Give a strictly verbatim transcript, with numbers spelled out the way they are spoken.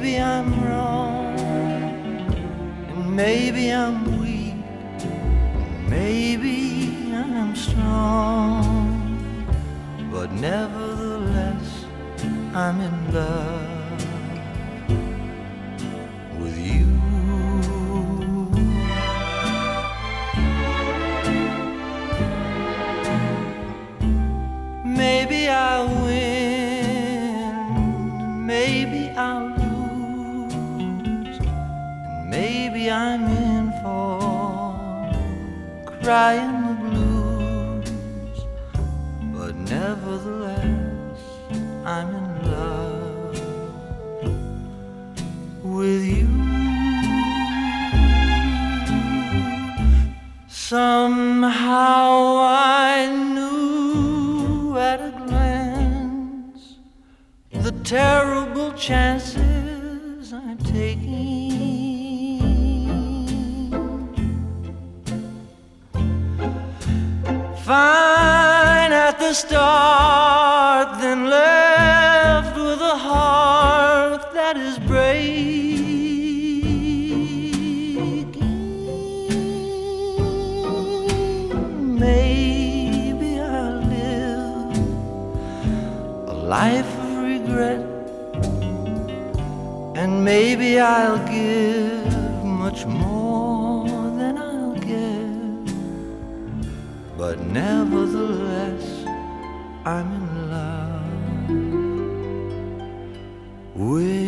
maybe I'm wrong, and maybe I'm weak, maybe I'm strong, but nevertheless I'm in love with you. Maybe I'll win, maybe I'll lose, and maybe I'm in for crying the blues, but nevertheless I'm in love with you. Somehow I knew at a glance the terrible chances I'm taking. Fine at the start, then left with a heart that is breaking. Maybe I'll live a life of regret, and maybe I'll give much more than I'll get, but nevertheless I'm in love with